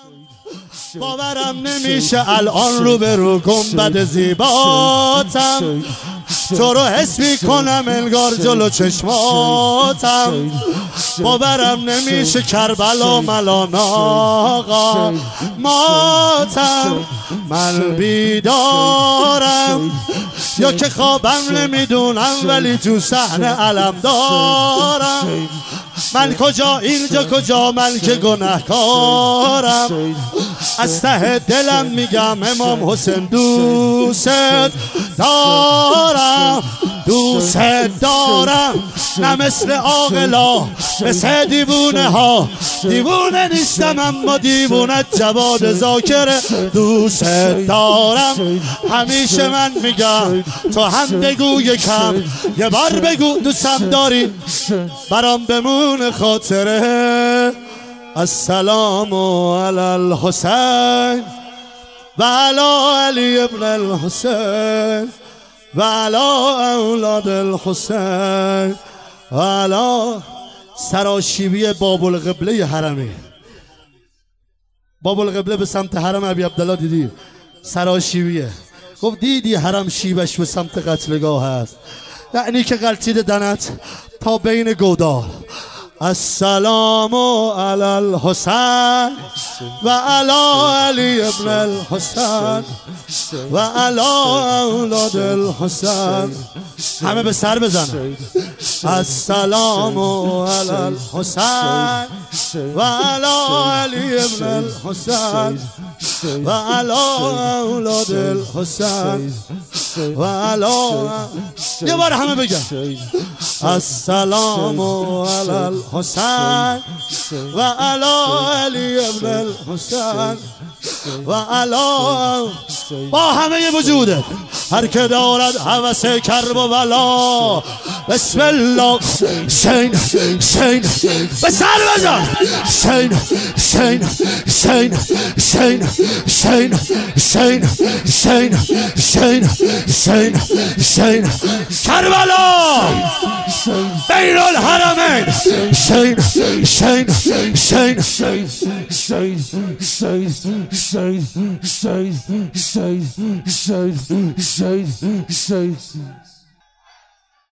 باورم نمیشه الان رو به رو گنبد زیباتم، تو رو حس میکنم انگار جلو چشماتم. باورم نمیشه کربلا ملان آقا ماتم، من بیدارم یا که خوابم نمیدونم ولی تو صحنه علم دارم. من کجا اینجا کجا، من که گناهکارم. از ته دلم میگم امام حسین دوست دارم، دوست دارم. نه مثل عاقلا مثل دیوونه ها، دیوونه نیستم اما دیوونه جواد ذاکره. دوست دارم همیشه من میگم، تو هم بگو یکم یه بار بگو دوستم داری، برام بمون خاطره. السلام علی الحسین و علی علی ابن الحسین و علی اولاد الحسین و علی سراشیبی باب القبله حرمی. باب القبله به سمت حرم ابی عبدالله دیدی سراشیبیه. گفت دیدی حرم شیبش به سمت قتلگاه هست، یعنی که غلطید دنت تا بین گودال. السلام علی الحسین و علی علی ابن الحسین و علی اولاد الحسین. همه به سر بزنن. السلام علی الحسین و علی علی ابن الحسین و علی اولاد الحسین و علی. یه بار همه بگن السلام علی الحسین و علی علی ابن الحسین و علی. با همه وجوده هر که دارد هوس کرب و بلا، بسم الله شین شین به سر بزن. شین شین شین شین شین شین شین شین شین شین کربلا بین الحرمین. شین شین شین شین شین شین شین شین شین شین شین شین.